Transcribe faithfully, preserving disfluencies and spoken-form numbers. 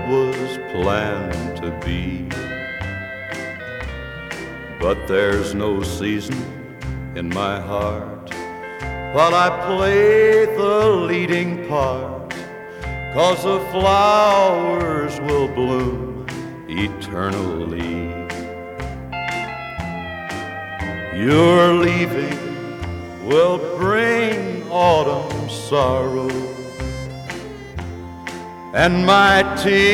was planned to be. But there's no season in my heart while I play the leading part, 'cause the flowers will bloom eternally. Your leaving will bring autumn sorrow, and my tears